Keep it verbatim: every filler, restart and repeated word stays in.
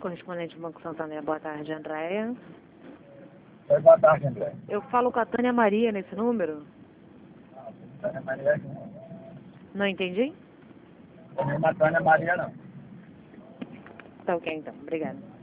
correspondente do Banco Santander. Boa tarde, Andréia. Oi, boa tarde, André. Eu falo com a Tânia Maria nesse número? Não, Tânia Maria Não entendi? não. Não é Tânia Maria, não. Tá ok, então. Obrigada.